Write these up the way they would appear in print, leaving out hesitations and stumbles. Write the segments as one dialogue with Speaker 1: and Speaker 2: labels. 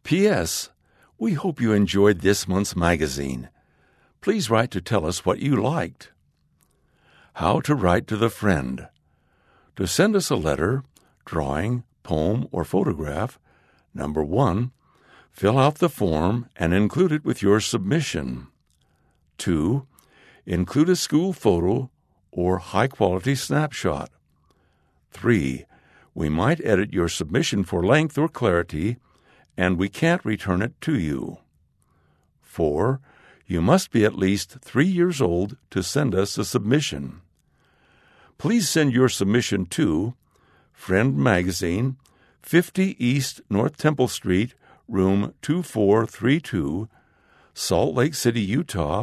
Speaker 1: P.S. We hope you enjoyed this month's magazine. Please write to tell us what you liked. How to write to the friend. To send us a letter, drawing, poem, or photograph, number 1, fill out the form and include it with your submission. 2, include a school photo or high-quality snapshot. 3, we might edit your submission for length or clarity, and we can't return it to you. 4, you must be at least 3 years old to send us a submission. Please send your submission to Friend Magazine, 50 East North Temple Street, Room 2432, Salt Lake City, Utah,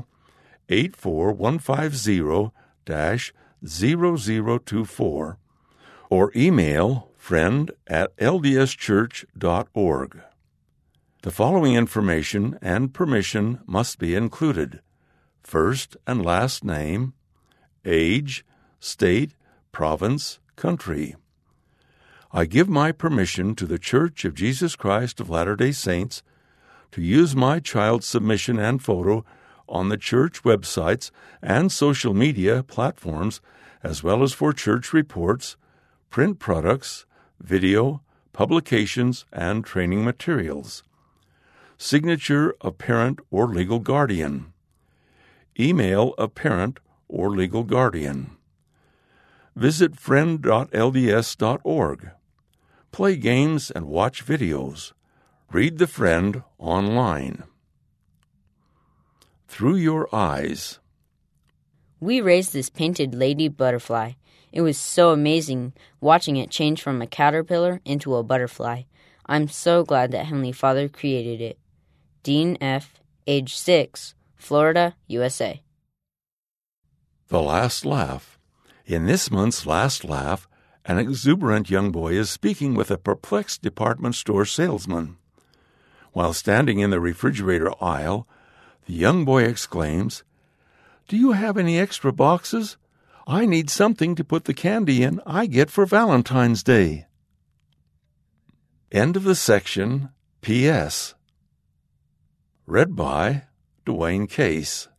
Speaker 1: 84150-0024, or email friend@ldschurch.org. The following information and permission must be included: first and last name, age, state, province, country. I give my permission to the Church of Jesus Christ of Latter-day Saints to use my child's submission and photo on the church websites and social media platforms, as well as for church reports, print products, video, publications, and training materials. Signature of parent or legal guardian. Email of parent or legal guardian. Visit friend.lds.org. Play games and watch videos. Read The Friend online. Through Your Eyes.
Speaker 2: We raised this painted lady butterfly. It was so amazing watching it change from a caterpillar into a butterfly. I'm so glad that Heavenly Father created it. Dean F., age 6, Florida, USA.
Speaker 1: The Last Laugh. In this month's Last Laugh, an exuberant young boy is speaking with a perplexed department store salesman. While standing in the refrigerator aisle, the young boy exclaims, "Do you have any extra boxes? I need something to put the candy in I get for Valentine's Day." End of the section. P.S. Read by Dwayne Case.